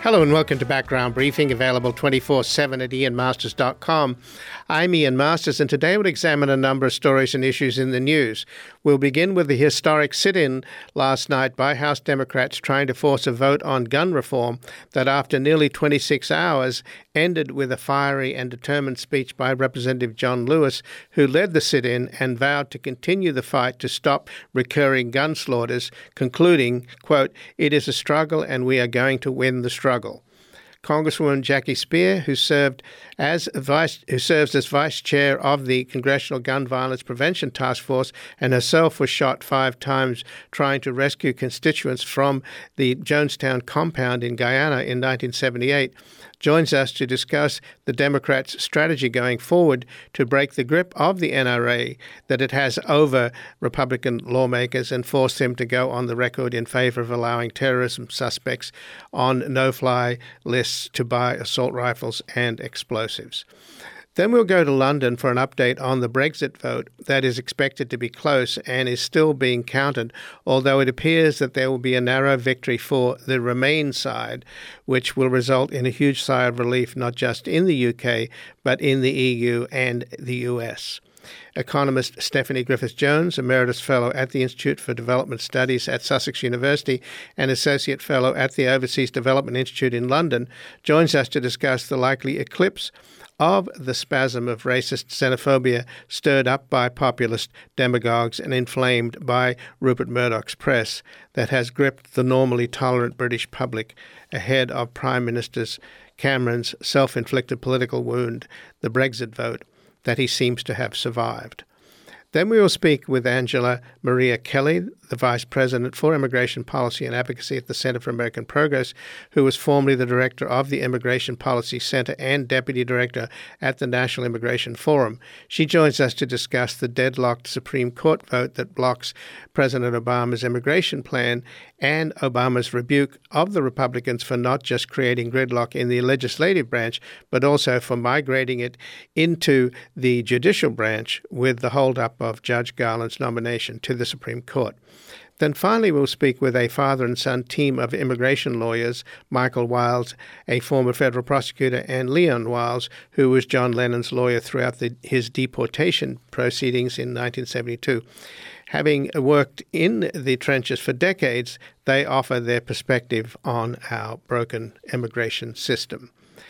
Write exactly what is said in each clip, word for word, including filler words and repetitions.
Hello and welcome to Background Briefing, available twenty-four seven at ian masters dot com. I'm Ian Masters, and today we'll examine a number of stories and issues in the news. We'll begin with the historic sit-in last night by House Democrats trying to force a vote on gun reform that, after nearly twenty-six hours, ended with a fiery and determined speech by Representative John Lewis, who led the sit-in and vowed to continue the fight to stop recurring gun slaughters, concluding, quote, "It is a struggle and we are going to win the struggle." Congresswoman Jackie Speier, who served as vice, who serves as vice chair of the Congressional Gun Violence Prevention Task Force, and herself was shot five times trying to rescue constituents from the Jonestown compound in Guyana in nineteen seventy-eight, joins us to discuss the Democrats' strategy going forward to break the grip of the N R A that it has over Republican lawmakers and force them to go on the record in favor of allowing terrorism suspects on no-fly lists to buy assault rifles and explosives. Then we'll go to London for an update on the Brexit vote that is expected to be close and is still being counted, although it appears that there will be a narrow victory for the Remain side, which will result in a huge sigh of relief not just in the U K, but in the E U and the U S. Economist Stephanie Griffiths-Jones, Emeritus Fellow at the Institute for Development Studies at Sussex University and Associate Fellow at the Overseas Development Institute in London, joins us to discuss the likely eclipse of the spasm of racist xenophobia stirred up by populist demagogues and inflamed by Rupert Murdoch's press that has gripped the normally tolerant British public ahead of Prime Minister Cameron's self-inflicted political wound, the Brexit vote, that he seems to have survived. Then we will speak with Angela Maria Kelly, the Vice President for Immigration Policy and Advocacy at the Center for American Progress, who was formerly the Director of the Immigration Policy Center and Deputy Director at the National Immigration Forum. She joins us to discuss the deadlocked Supreme Court vote that blocks President Obama's immigration plan and Obama's rebuke of the Republicans for not just creating gridlock in the legislative branch, but also for migrating it into the judicial branch with the holdup of Judge Garland's nomination to the Supreme Court. Then finally, we'll speak with a father and son team of immigration lawyers, Michael Wiles, a former federal prosecutor, and Leon Wiles, who was John Lennon's lawyer throughout the, his deportation proceedings in nineteen seventy-two. Having worked in the trenches for decades, they offer their perspective on our broken immigration system.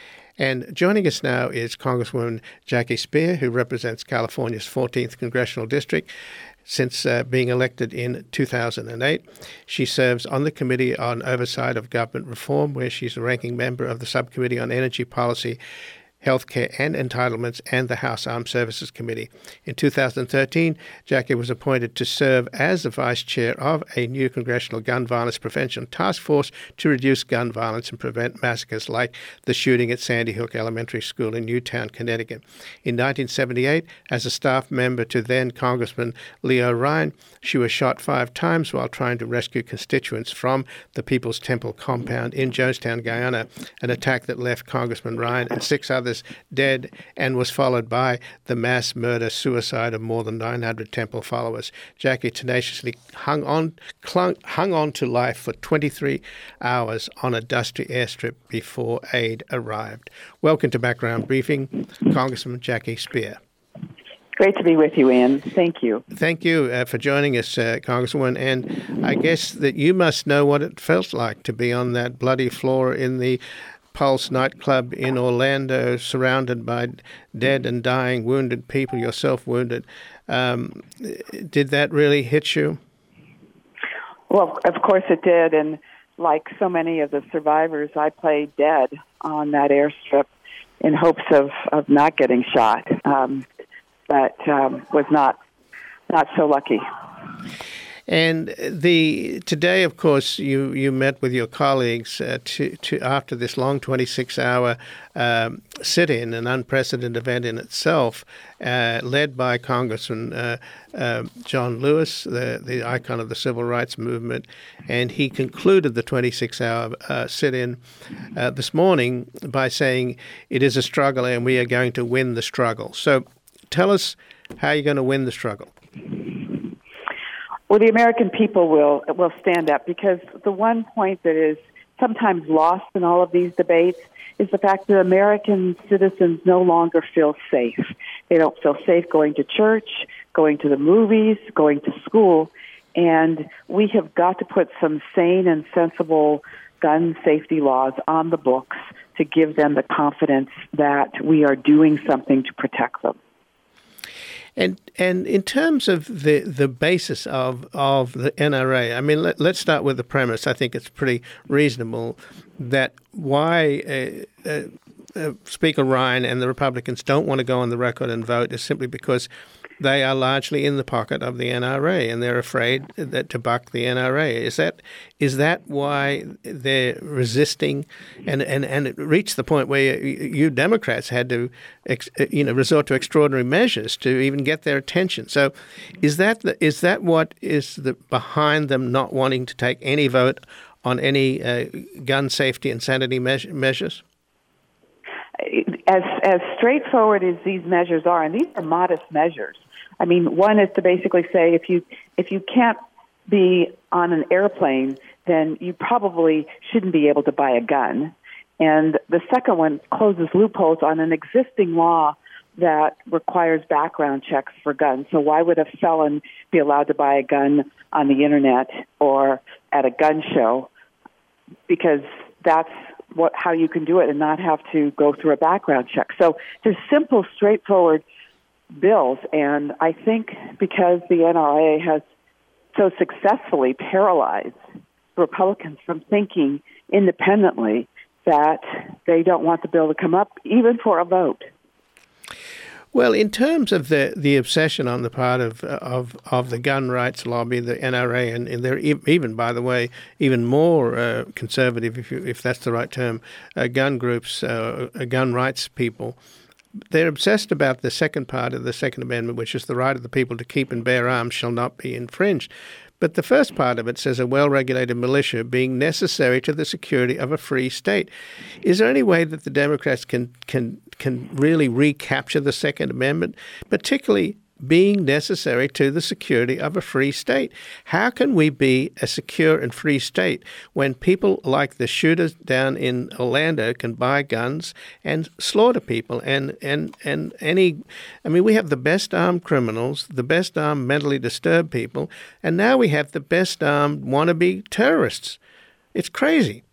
And joining us now is Congresswoman Jackie Speier, who represents California's fourteenth Congressional District. Since uh, being elected in two thousand eight, she serves on the Committee on Oversight of Government Reform, where she's a ranking member of the Subcommittee on Energy Policy, Healthcare and Entitlements, and the House Armed Services Committee. In two thousand thirteen, Jackie was appointed to serve as the vice chair of a new Congressional Gun Violence Prevention Task Force to reduce gun violence and prevent massacres like the shooting at Sandy Hook Elementary School in Newtown, Connecticut. In nineteen seventy-eight, as a staff member to then Congressman Leo Ryan, she was shot five times while trying to rescue constituents from the People's Temple compound in Jonestown, Guyana, an attack that left Congressman Ryan and six others dead and was followed by the mass murder-suicide of more than nine hundred Temple followers. Jackie tenaciously hung on, clung, hung on to life for twenty-three hours on a dusty airstrip before aid arrived. Welcome to Background Briefing, Congresswoman Jackie Speier. Great to be with you, Ian. Thank you. Thank you uh, for joining us, uh, Congresswoman. And I guess that you must know what it felt like to be on that bloody floor in the Pulse nightclub in Orlando, surrounded by dead and dying, wounded people, yourself wounded. Um, did that really hit you? Well, of course it did. And like so many of the survivors, I played dead on that airstrip in hopes of, of not getting shot, um, but um, was not not so lucky. And the today, of course, you, you met with your colleagues uh, to, to after this long twenty-six hour um, sit-in, an unprecedented event in itself, uh, led by Congressman uh, uh, John Lewis, the, the icon of the civil rights movement. And he concluded the twenty-six hour uh, sit-in uh, this morning by saying, "It is a struggle and we are going to win the struggle." So tell us how you're going to win the struggle. Well, the American people will will stand up, because the one point that is sometimes lost in all of these debates is the fact that American citizens no longer feel safe. They don't feel safe going to church, going to the movies, going to school, and we have got to put some sane and sensible gun safety laws on the books to give them the confidence that we are doing something to protect them. And and in terms of the, the basis of, of the N R A, I mean, let, let's start with the premise. I think it's pretty reasonable that why uh, uh, uh, Speaker Ryan and the Republicans don't want to go on the record and vote is simply because they are largely in the pocket of the N R A, and they're afraid that to buck the N R A. Is that is that why they're resisting? And, and, and it reached the point where you, you Democrats had to, you know, resort to extraordinary measures to even get their attention. So, is that the, is that what is the, behind them not wanting to take any vote on any uh, gun safety and sanity measure, measures? As as straightforward as these measures are, and these are modest measures. I mean, one is to basically say if you if you can't be on an airplane, then you probably shouldn't be able to buy a gun. And the second one closes loopholes on an existing law that requires background checks for guns. So why would a felon be allowed to buy a gun on the internet or at a gun show? Because that's what how you can do it and not have to go through a background check. So there's simple, straightforward bills, and I think because the N R A has so successfully paralyzed Republicans from thinking independently that they don't want the bill to come up, even for a vote. Well, in terms of the, the obsession on the part of of of the gun rights lobby, the N R A, and, and they're even, by the way, even more uh, conservative, if you, if that's the right term, uh, gun groups, uh, gun rights people, they're obsessed about the second part of the Second Amendment, which is the right of the people to keep and bear arms shall not be infringed. But the first part of it says a well-regulated militia being necessary to the security of a free state. Is there any way that the Democrats can can can really recapture the Second Amendment, particularly being necessary to the security of a free state? How can we be a secure and free state when people like the shooters down in Orlando can buy guns and slaughter people? And, and, and any, I mean, we have the best armed criminals, the best armed mentally disturbed people, and now we have the best armed wannabe terrorists. It's crazy.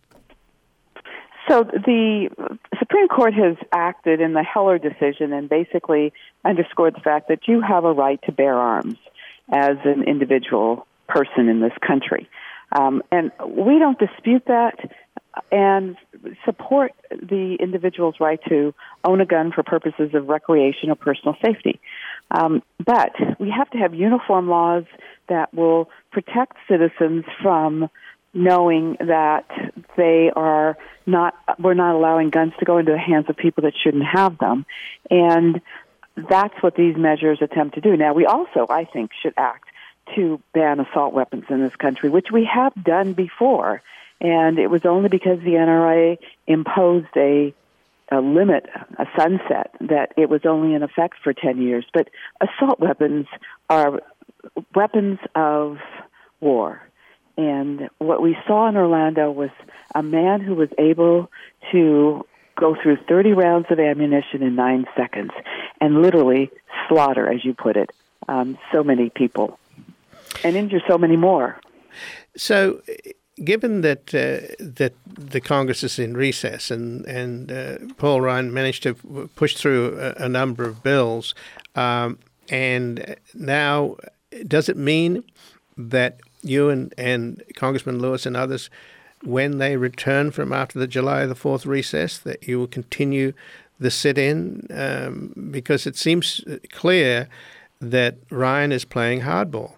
So the Supreme Court has acted in the Heller decision and basically underscored the fact that you have a right to bear arms as an individual person in this country. Um, and we don't dispute that and support the individual's right to own a gun for purposes of recreation or personal safety. Um, but we have to have uniform laws that will protect citizens from knowing that they are not, we're not allowing guns to go into the hands of people that shouldn't have them. And that's what these measures attempt to do. Now, we also, I think, should act to ban assault weapons in this country, which we have done before. And it was only because the N R A imposed a, a limit, a sunset, that it was only in effect for ten years. But assault weapons are weapons of war. And what we saw in Orlando was a man who was able to go through thirty rounds of ammunition in nine seconds and literally slaughter, as you put it, um, so many people and injure so many more. So given that uh, that the Congress is in recess and, and uh, Paul Ryan managed to push through a, a number of bills, um, and now does it mean that you and, and Congressman Lewis and others, when they return from after the July the fourth recess, that you will continue the sit-in? Um, because it seems clear that Ryan is playing hardball.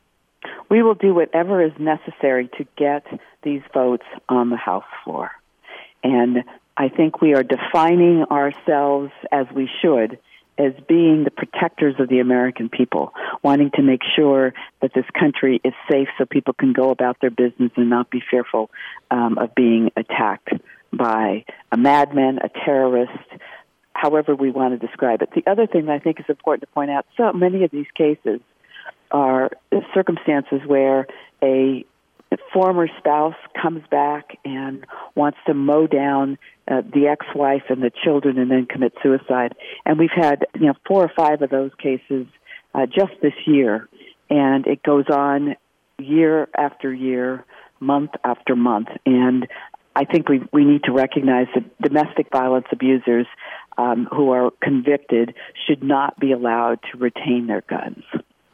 We will do whatever is necessary to get these votes on the House floor. And I think we are defining ourselves, as we should, as being the protectors of the American people, wanting to make sure that this country is safe so people can go about their business and not be fearful um, of being attacked by a madman, a terrorist, however we want to describe it. The other thing that I think is important to point out, so many of these cases are circumstances where a former spouse comes back and wants to mow down uh, the ex-wife and the children and then commit suicide. And we've had, you know, four or five of those cases uh, just this year. And it goes on year after year, month after month. And I think we we need to recognize that domestic violence abusers um, who are convicted should not be allowed to retain their guns.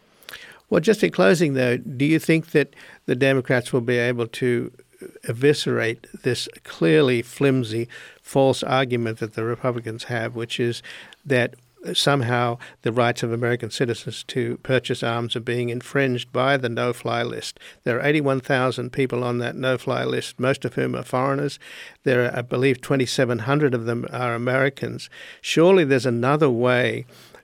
Well, just in closing, though, do you think that the Democrats will be able to eviscerate this clearly flimsy, false argument that the Republicans have, which is that somehow the rights of American citizens to purchase arms are being infringed by the no-fly list? There are eighty-one thousand people on that no-fly list, most of whom are foreigners. There are, I believe, twenty-seven hundred of them are Americans. Surely there's another way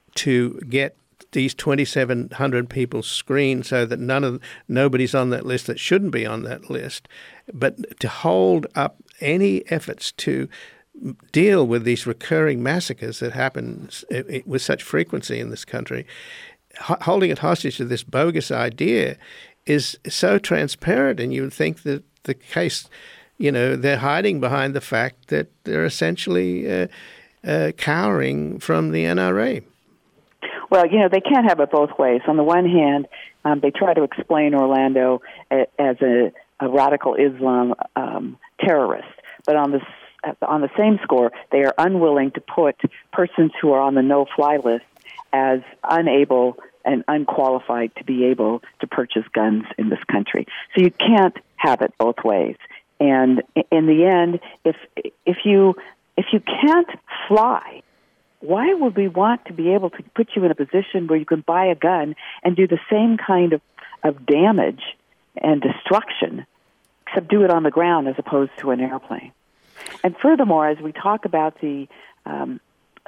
to get these twenty-seven hundred people screened so that none of nobody's on that list that shouldn't be on that list. But to hold up any efforts to deal with these recurring massacres that happen with such frequency in this country, holding it hostage to this bogus idea is so transparent, and you would think that the case, you know, they're hiding behind the fact that they're essentially uh, uh, cowering from the N R A. Well, you know, they can't have it both ways. On the one hand, um, they try to explain Orlando a, as a, a radical Islam um, terrorist, but on the on the same score, they are unwilling to put persons who are on the no-fly list as unable and unqualified to be able to purchase guns in this country. So you can't have it both ways. And in the end, if if you if you can't fly, why would we want to be able to put you in a position where you can buy a gun and do the same kind of, of damage and destruction, except do it on the ground as opposed to an airplane? And furthermore, as we talk about the um,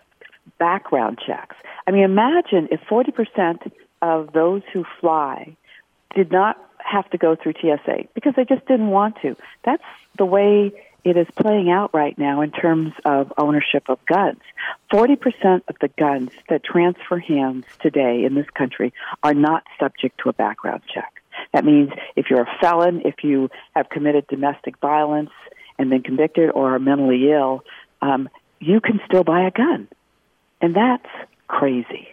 background checks, I mean, imagine if forty percent of those who fly did not have to go through T S A because they just didn't want to. That's the way it is playing out right now in terms of ownership of guns. forty percent of the guns that transfer hands today in this country are not subject to a background check. That means if you're a felon, if you have committed domestic violence and been convicted or are mentally ill, um, you can still buy a gun. And that's crazy.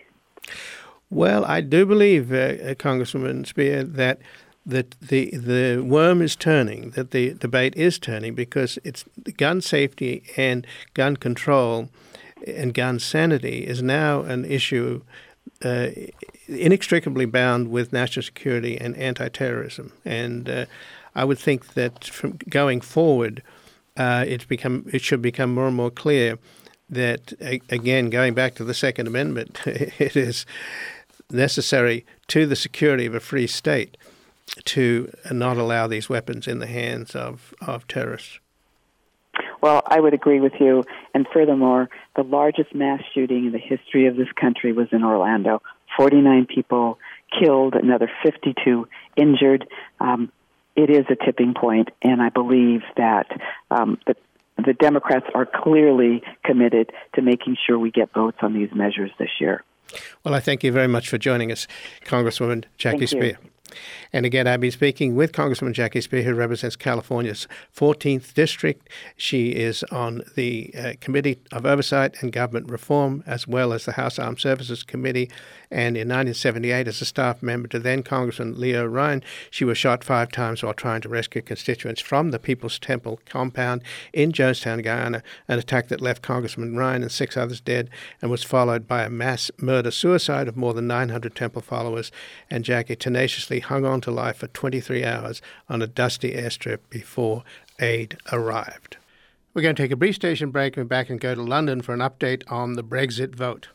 Well, I do believe, uh, Congresswoman Speier, that that the the worm is turning, that the debate is turning, because it's gun safety and gun control and gun sanity is now an issue uh, inextricably bound with national security and anti-terrorism. And uh, I would think that from going forward, uh, it's become it should become more and more clear that, again, going back to the Second Amendment, it is necessary to the security of a free state to not allow these weapons in the hands of, of terrorists. Well, I would agree with you. And furthermore, the largest mass shooting in the history of this country was in Orlando. forty-nine people killed, another fifty-two injured. Um, it is a tipping point, and I believe that um, the, the Democrats are clearly committed to making sure we get votes on these measures this year. Well, I thank you very much for joining us, Congresswoman Jackie Speier. And again, I've been speaking with Congresswoman Jackie Speier, who represents California's fourteenth District. She is on the uh, Committee of Oversight and Government Reform, as well as the House Armed Services Committee. And in nineteen seventy-eight, as a staff member to then Congressman Leo Ryan, she was shot five times while trying to rescue constituents from the People's Temple compound in Jonestown, Guyana, an attack that left Congressman Ryan and six others dead and was followed by a mass murder-suicide of more than nine hundred Temple followers. And Jackie tenaciously hung on to life for twenty-three hours on a dusty airstrip before aid arrived. We're going to take a brief station break and back and go to London for an update on the Brexit vote.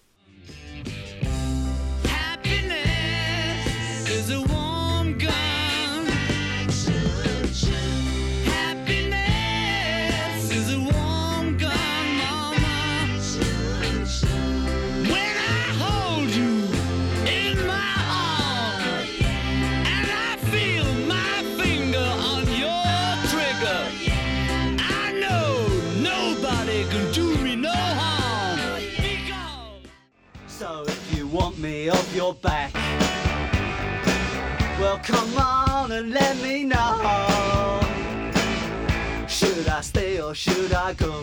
Happiness is a warm gun. Happiness is a warm gun, mama. When I hold you in my arms and I feel my finger on your trigger, I know nobody can do me no harm. Because so if you want me off your back, well, come on and let me know. Should I stay or should I go?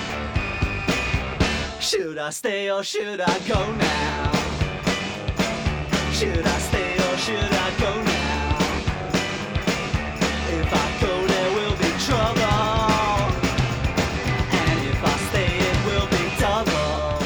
Should I stay or should I go now? Should I stay or should I go now? If I go, there will be trouble, and if I stay, it will be double.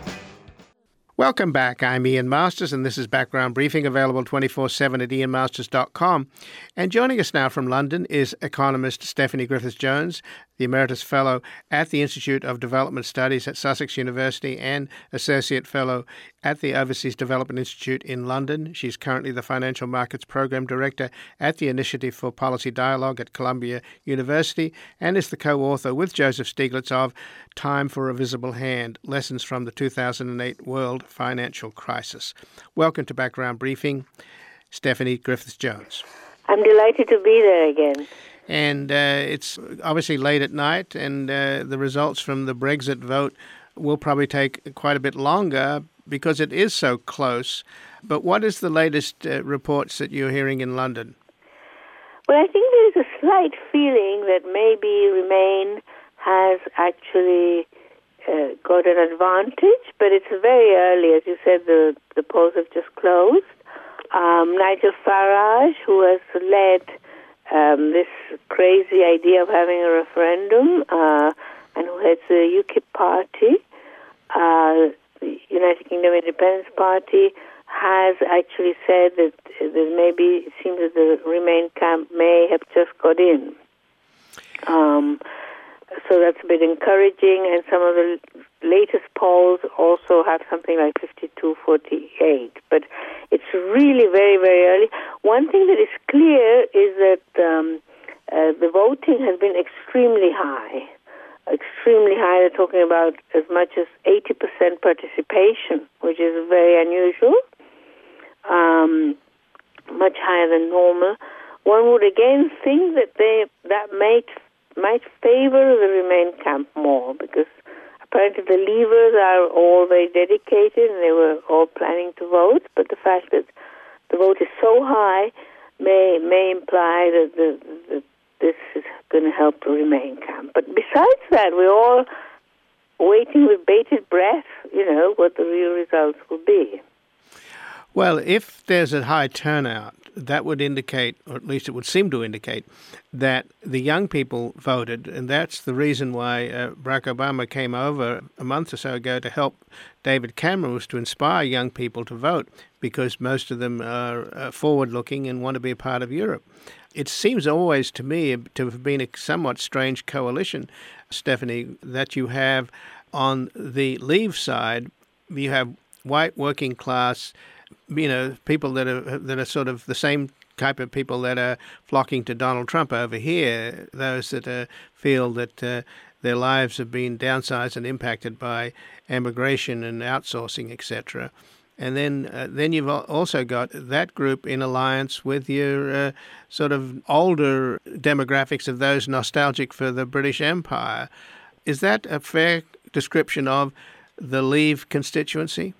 Welcome back. I'm Ian Masters, and this is Background Briefing, available twenty-four seven at ian masters dot com. And joining us now from London is economist Stephanie Griffiths-Jones, the Emeritus Fellow at the Institute of Development Studies at Sussex University and Associate Fellow at the Overseas Development Institute in London. She's currently the Financial Markets Program Director at the Initiative for Policy Dialogue at Columbia University and is the co-author with Joseph Stiglitz of Time for a Visible Hand, Lessons from the two thousand eight World Financial Crisis. Welcome to Background Briefing, Stephanie Griffiths-Jones. I'm delighted to be there again. And uh, it's obviously late at night, and uh, the results from the Brexit vote will probably take quite a bit longer because it is so close. But what is the latest uh, reports that you're hearing in London? Well, I think there's a slight feeling that maybe Remain has actually uh, got an advantage, but it's very early. As you said, the, the polls have just closed. Um, Nigel Farage, who has led um, this crazy idea of having a referendum, uh, and who heads the U KIP party, uh, the United Kingdom Independence Party, has actually said that, that maybe it seems that the Remain camp may have just got in. Um, so that's a bit encouraging, and some of the latest polls also have something like fifty-two forty-eight. But it's really very, very early. One thing that is clear is that um, uh, the voting has been extremely high. Extremely high. They're talking about as much as eighty percent participation, which is very unusual, um, much higher than normal. One would again think that they that might might favor the Remain camp more, because apparently the Leavers are all very dedicated and they were all planning to vote, but the fact that the vote is so high may may imply that the, the, this is going to help the Remain camp. But besides that, we're all waiting with bated breath, you know, what the real results will be. Well, if there's a high turnout, that would indicate, or at least it would seem to indicate, that the young people voted, and that's the reason why uh, Barack Obama came over a month or so ago to help David Cameron, was to inspire young people to vote, because most of them are uh, forward-looking and want to be a part of Europe. It seems always to me to have been a somewhat strange coalition, Stephanie, that you have on the Leave side, you have white working class, you know, people that are that are sort of the same type of people that are flocking to Donald Trump over here, those that uh, feel that uh, their lives have been downsized and impacted by immigration and outsourcing, et cetera. And then uh, then you've also got that group in alliance with your uh, sort of older demographics of those nostalgic for the British Empire. Is that a fair description of the Leave constituency?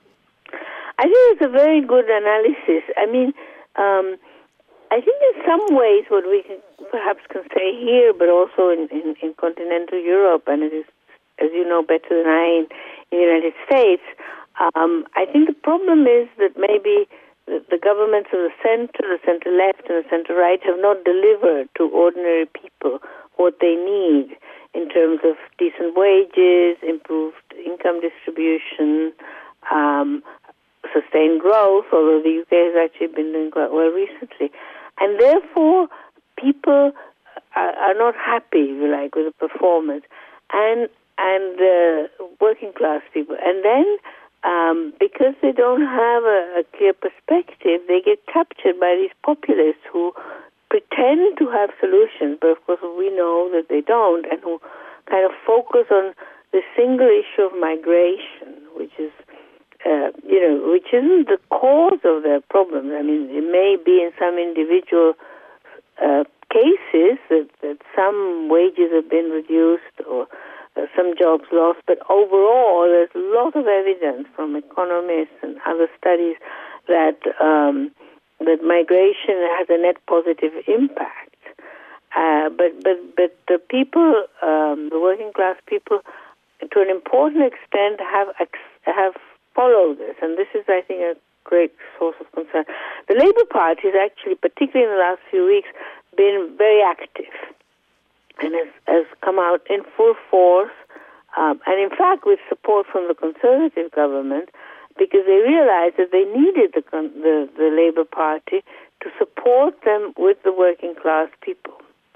I think it's a very good analysis. I mean, um, I think in some ways what we can, perhaps can say here, but also in, in, in continental Europe, and it is, as you know better than I, in, in the United States, um, I think the problem is that maybe the, the governments of the center, the center-left and the center-right have not delivered to ordinary people what they need in terms of decent wages, improved income distribution, um, sustained growth, although the U K has actually been doing quite well recently. And therefore, people are, are not happy, if you like, with the performance, and and uh, working class people. And then, um, because they don't have a, a clear perspective, they get captured by these populists who pretend to have solutions, but of course we know that they don't, and who kind of focus on the single issue of migration, which is Uh, you know, which isn't the cause of their problems. I mean, it may be in some individual uh, cases that, that some wages have been reduced or uh, some jobs lost, but overall there's a lot of evidence from economists and other studies that um, that migration has a net positive impact. Uh, but but but the people, um, the working class people, to an important extent, have have followed this, and this is, I think, a great source of concern. The Labour Party has actually, particularly in the last few weeks, been very active and has, has come out in full force, um, and in fact with support from the Conservative government, because they realized that they needed the, the, the Labour Party to support them with the working class people.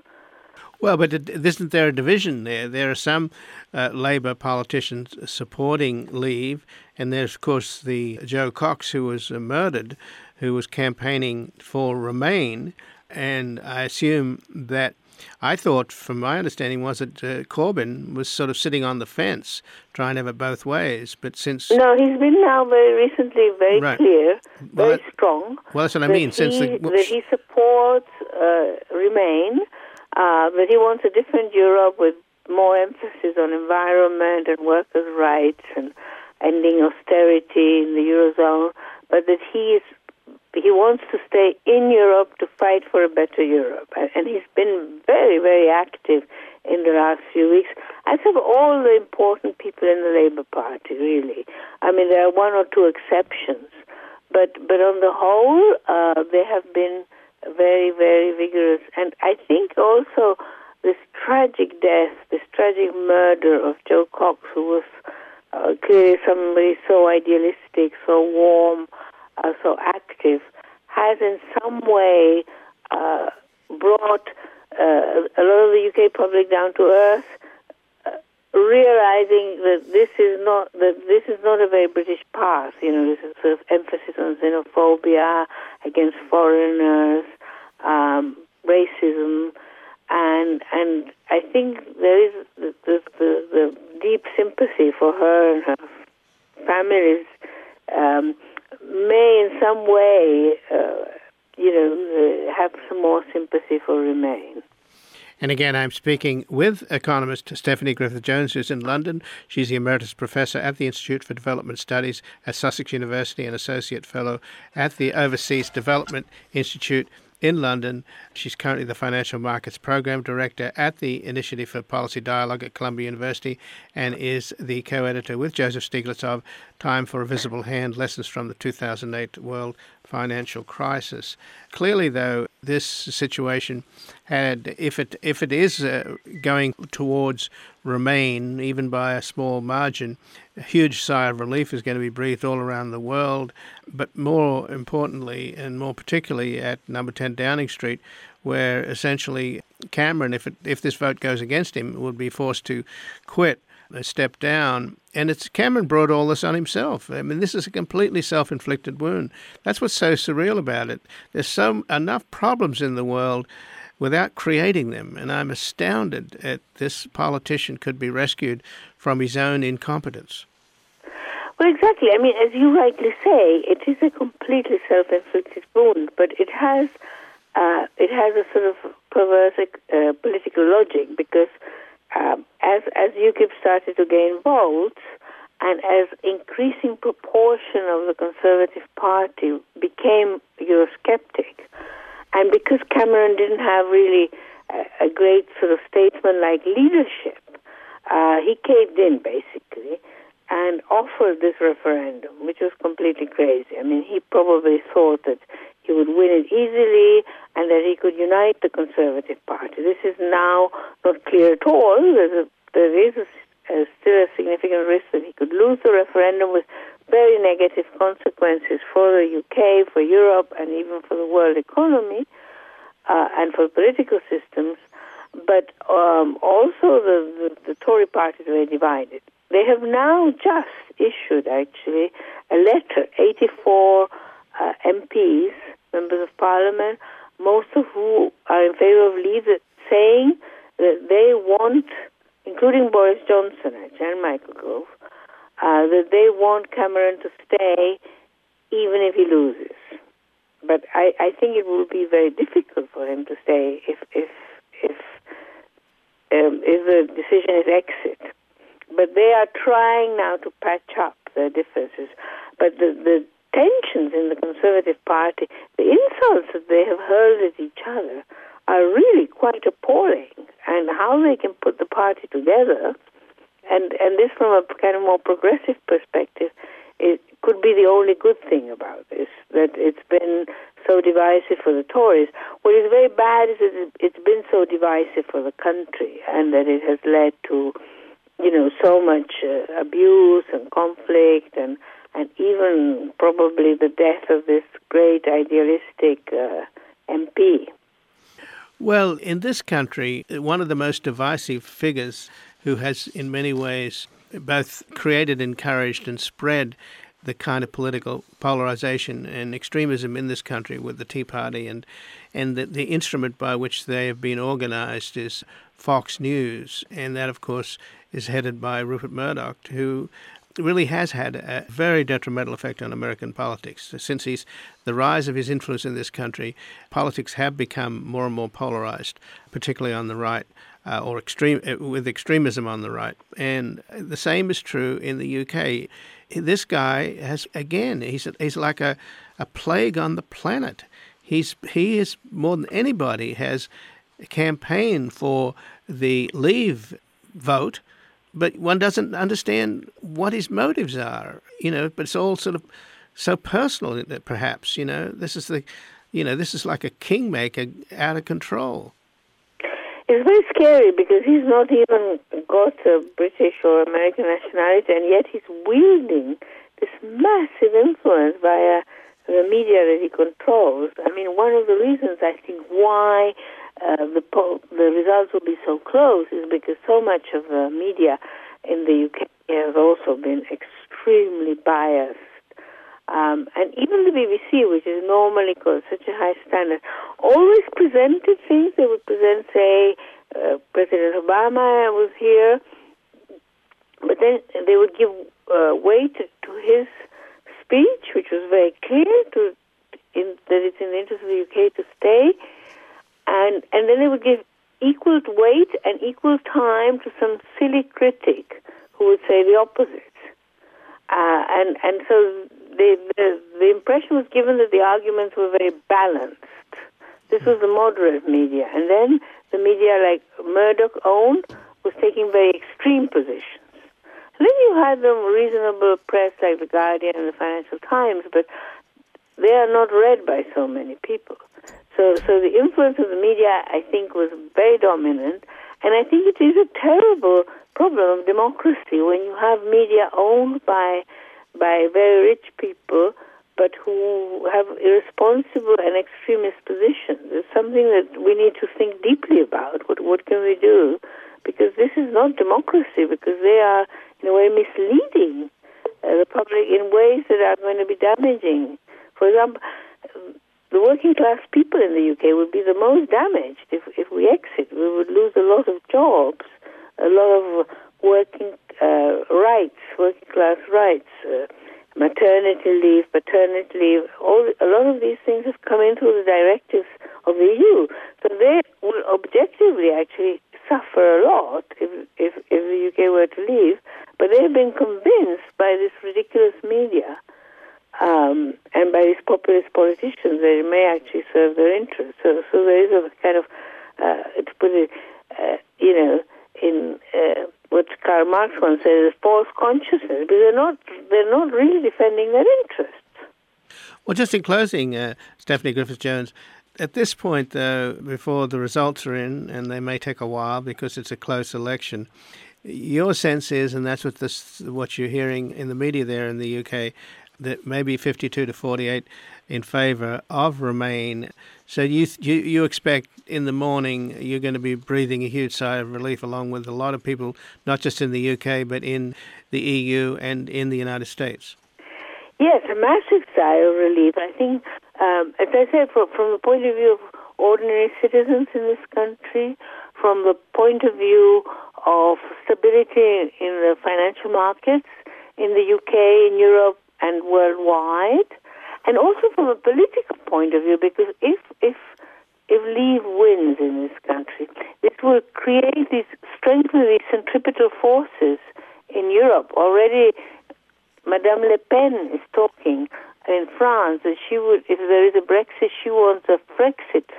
Well, but it, isn't there a division there? There are some uh, Labour politicians supporting Leave, and there's, of course, the Joe Cox who was uh, murdered, who was campaigning for Remain, and I assume that, I thought, from my understanding, was that uh, Corbyn was sort of sitting on the fence, trying to have it both ways, but since... No, he's been now very recently very right. clear, very well, strong. Well, that's what I mean. He, since the, that he supports uh, Remain, uh, but he wants a different Europe with more emphasis on environment and workers' rights and ending austerity in the Eurozone, but that he is he wants to stay in Europe to fight for a better Europe. And he's been very, very active in the last few weeks, as have all the important people in the Labour Party, really. I mean, there are one or two exceptions, but but on the whole, uh, they have been very, very vigorous. And I think also this tragic death, this tragic murder of Joe Cox, who was uh, clearly somebody so idealistic, so warm, uh, so active, has in some way uh, brought uh, a lot of the U K public down to earth, uh, realizing that this is not that this is not a very British path. You know, this is sort of emphasis on xenophobia against foreigners, um, racism, and and I think there is the the, the, the deep sympathy for her and her family's. Um, may in some way, uh, you know, uh, have some more sympathy for Remain. And again, I'm speaking with economist Stephanie Griffith-Jones, who's in London. She's the Emeritus Professor at the Institute for Development Studies at Sussex University and Associate Fellow at the Overseas Development Institute in London. She's currently the Financial Markets Program Director at the Initiative for Policy Dialogue at Columbia University and is the co-editor with Joseph Stiglitz of Time for a Visible Hand, Lessons from the two thousand eight World Financial Crisis. Clearly, though, this situation had, if it if it is uh, going towards Remain, even by a small margin, a huge sigh of relief is going to be breathed all around the world. But more importantly, and more particularly at number ten Downing Street, where essentially Cameron, if it, if this vote goes against him, would be forced to quit, uh, step down. And it's Cameron brought all this on himself. I mean, this is a completely self-inflicted wound. That's what's so surreal about it. There's so enough problems in the world without creating them, and I'm astounded at this politician could be rescued from his own incompetence. Well, exactly. I mean, as you rightly say, it is a completely self-inflicted wound, but it has uh, it has a sort of perverse uh, political logic because um, as as UKIP started to gain votes, and as increasing proportion of the Conservative Party became Eurosceptic, and because Cameron didn't have really a, a great sort of statesman-like leadership, uh, he caved in, basically, and offered this referendum, which was completely crazy. I mean, he probably thought that he would win it easily and that he could unite the Conservative Party. This is now not clear at all. There's a, there is a, a, still a significant risk that he could lose the referendum with very negative consequences for the U K, for Europe, and even for the world economy uh, and for political systems. But um, also the, the, the Tory party is very divided. They have now just issued, actually, a letter, eighty-four uh, M Ps, members of parliament, most of who are in favor of leave, saying that they want, including Boris Johnson actually, and Michael Gove, uh, that they want Cameron to stay even if he loses. But I, I think it will be very difficult for him to stay if if if um, if the decision is exit. But they are trying now to patch up their differences. But the, the tensions in the Conservative Party, the insults that they have hurled at each other are really quite appalling, and how they can put the party together, and, and this from a kind of more progressive perspective, it could be the only good thing about this, that it's been so divisive for the Tories. What is very bad is that it's been so divisive for the country, and that it has led to, you know, so much uh, abuse and conflict, and and even probably the death of this great idealistic uh, M P. Well, in this country, one of the most divisive figures who has in many ways both created, encouraged and spread the kind of political polarization and extremism in this country with the Tea Party, and and the, the instrument by which they have been organized is Fox News, and that, of course, is headed by Rupert Murdoch, who really has had a very detrimental effect on American politics. Since he's the rise of his influence in this country, politics have become more and more polarized, particularly on the right, uh, or extreme with extremism on the right. And the same is true in the U K. This guy has, again, he's he's like a, a plague on the planet. He's he is more than anybody has campaigned for the Leave vote, but one doesn't understand what his motives are, you know, but it's all sort of so personal that perhaps, you know, this is the, you know, this is like a kingmaker out of control. It's very scary because he's not even got a British or American nationality, and yet he's wielding this massive influence via the media that he controls. I mean, one of the reasons I think why uh, the poll, the results will be so close is because so much of the media in the U K has also been extremely biased. Um, and even the B B C, which is normally got such a high standard, always presented things. They would present, say, uh, President Obama was here, but then they would give uh, weight to his speech, which was very clear to in, that it's in the interest of the U K to stay, and and then they would give equal weight and equal time to some silly critic who would say the opposite, uh, and and so. The, the the impression was given that the arguments were very balanced. This was the moderate media. And then the media like Murdoch owned was taking very extreme positions. And then you had the reasonable press like The Guardian and the Financial Times, but they are not read by so many people. So, so the influence of the media, I think, was very dominant. And I think it is a terrible problem of democracy when you have media owned by by very rich people, but who have irresponsible and extremist positions. It's something that we need to think deeply about. What what can we do? Because this is not democracy, because they are, in a way, misleading uh, the public in ways that are going to be damaging. For example, the working class people in the U K would be the most damaged if, if we exit. We would lose a lot of jobs, a lot of working uh, rights, working class rights, uh, maternity leave, paternity leave. All a lot of these things have come in through the directives of the E U. So they will objectively actually suffer a lot if, if, if the U K were to leave. But they have been convinced by this ridiculous media um, and by these populist politicians that it may actually serve their interests. So, so there is a kind of, uh, to put it, uh, you know, in uh, what Karl Marx once said is false consciousness, because they're not they're not really defending their interests. Well, just in closing, uh, Stephanie Griffiths-Jones, at this point, though, before the results are in, and they may take a while because it's a close election, your sense is, and that's what this what you're hearing in the media there in the U K, that maybe fifty-two to forty-eight in favour of Remain. So you, you you expect in the morning you're going to be breathing a huge sigh of relief along with a lot of people, not just in the U K, but in the E U and in the United States. Yes, a massive sigh of relief. I think, um, as I said, from, from the point of view of ordinary citizens in this country, from the point of view of stability in the financial markets in the U K, in Europe, and worldwide, and also from a political point of view, because if if if Leave wins in this country, this will create these strengthen these centripetal forces in Europe. Already, Madame Le Pen is talking in France that she would, if there is a Brexit, she wants a Frexit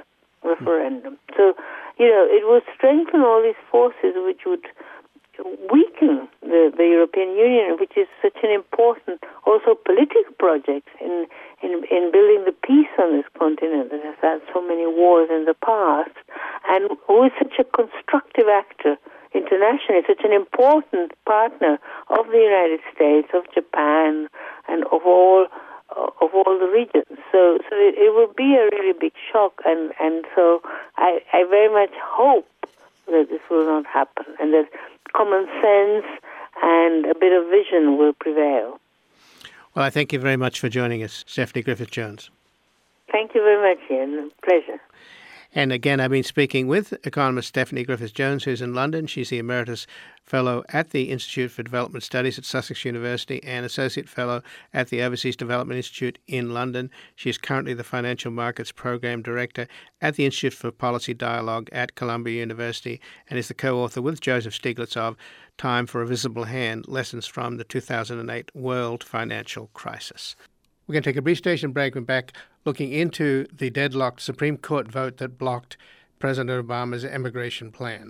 referendum. So, you know, it would strengthen all these forces which would weaken the, the European Union, which is such an important, also political project in, in in building the peace on this continent that has had so many wars in the past, and who is such a constructive actor internationally, such an important partner of the United States, of Japan, and of all of all the regions. So, so it, it will be a really big shock, and, and so I, I very much hope that this will not happen, and that common sense and a bit of vision will prevail. Well, I thank you very much for joining us, Stephanie Griffith-Jones. Thank you very much, Ian. Pleasure. And again, I've been speaking with economist Stephanie Griffith-Jones, who's in London. She's the Emeritus Fellow at the Institute for Development Studies at Sussex University and Associate Fellow at the Overseas Development Institute in London. She is currently the Financial Markets Program Director at the Institute for Policy Dialogue at Columbia University and is the co-author with Joseph Stiglitz of Time for a Visible Hand, Lessons from the two thousand eight World Financial Crisis. We're going to take a brief station break and back looking into the deadlocked Supreme Court vote that blocked President Obama's immigration plan.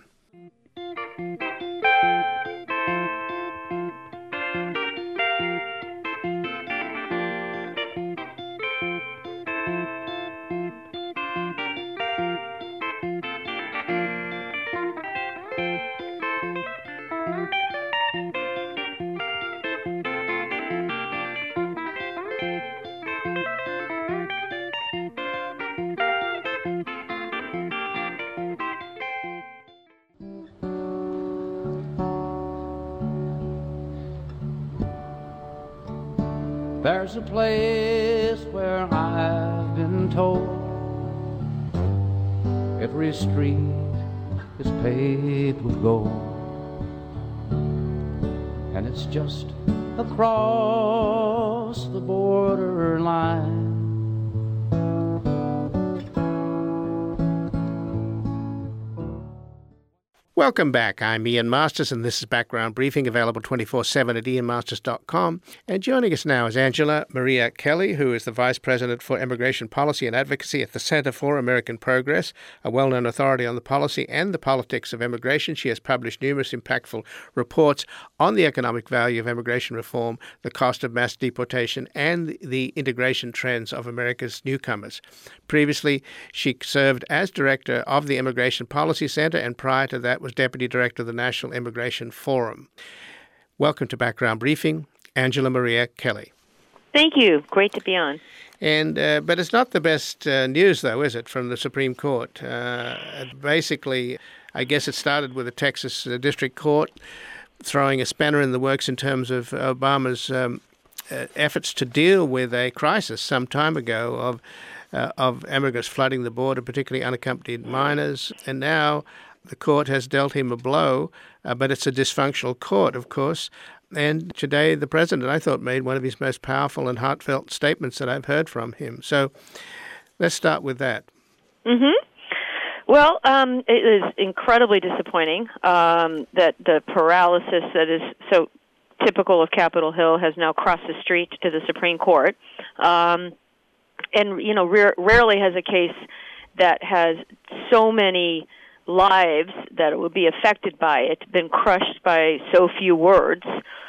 There's a place where I've been told every street is paved with gold, and it's just across the border line. Welcome back. I'm Ian Masters, and this is Background Briefing, available twenty-four seven at ian masters dot com. And joining us now is Angela Maria Kelly, who is the Vice President for Immigration Policy and Advocacy at the Center for American Progress, a well-known authority on the policy and the politics of immigration. She has published numerous impactful reports on the economic value of immigration reform, the cost of mass deportation, and the integration trends of America's newcomers. Previously, she served as Director of the Immigration Policy Center, and prior to that was Deputy Director of the National Immigration Forum. Welcome to Background Briefing, Angela Maria Kelly. Thank you. Great to be on. And uh, but it's not the best uh, news, though, is it, from the Supreme Court? Uh, basically, I guess it started with the Texas uh, District Court throwing a spanner in the works in terms of Obama's um, uh, efforts to deal with a crisis some time ago of uh, of immigrants flooding the border, particularly unaccompanied minors, and now the court has dealt him a blow, uh, but it's a dysfunctional court, of course. And today the president, I thought, made one of his most powerful and heartfelt statements that I've heard from him. So let's start with that. Mm-hmm. Well, um, it is incredibly disappointing um, that the paralysis that is so typical of Capitol Hill has now crossed the street to the Supreme Court. Um, and, you know, rare, rarely has a case that has so many lives that it would be affected by it been crushed by so few words.